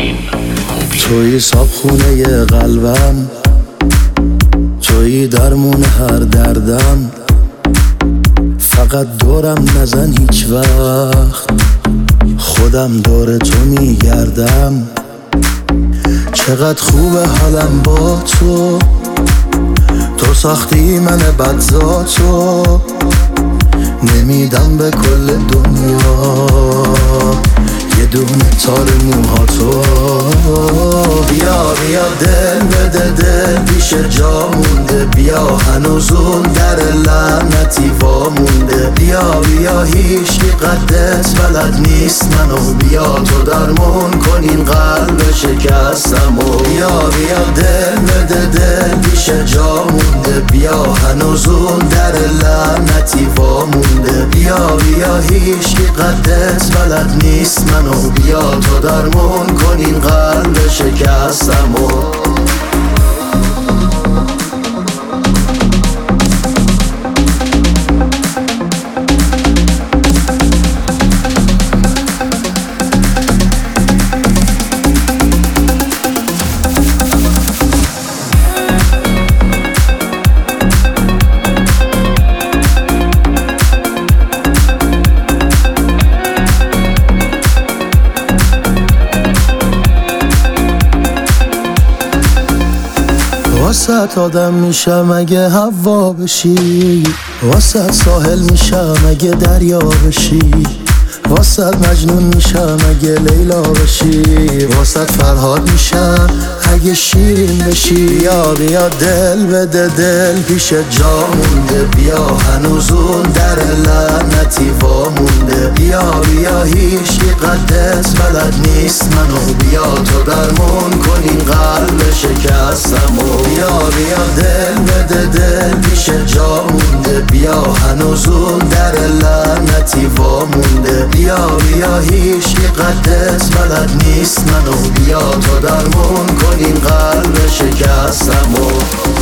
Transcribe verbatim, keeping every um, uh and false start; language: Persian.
توی صابخونه قلبم، توی درمون هر دردم. فقط دورم نزن هیچ وقت، خودم دور تو میگردم. چقدر خوبه حالم با تو، تو ساختی من بدذاتو. نمیدم به کل دنیا یه دونه تار موهاتو. بیا بیا دل بده دل پیش جا مونده، بیا هنوز اون در لعنتی وا مونده. بیا بیا هیچکی قدس بلد نیست منو، بیا تو درمون کن این قلب شکستمو. بیا بیا دل بده دل پیش جا مونده، بیا هنوز اون در لعنتی وا مونده. بیا بیا هیچکی قدس بلد نیست منو، بیا تو درمون کن این قلب شکستمو. واسه آدم میشم اگه هوا بشی، واسه ساحل میشم اگه دریا بشی، واسه مجنون میشم اگه لیلا بشی، واسه فرهاد میشم اگه شیرین بشی. بیا بیا دل بده دل پیش جا مونده، بیا هنوز اون در لعنتی وا مونده. بیا بیا هیچکی قدس بلد نیست منو، بیا تو درمون کن این قلب شکستمو. بیا بیا دل بده دل پیش جا مونده، بیا هنوز اون در لعنتی وا مونده. بیا بیا هیچکی قدس بلد نیست منو، بیا تو درمون کن این قلب شکستمو.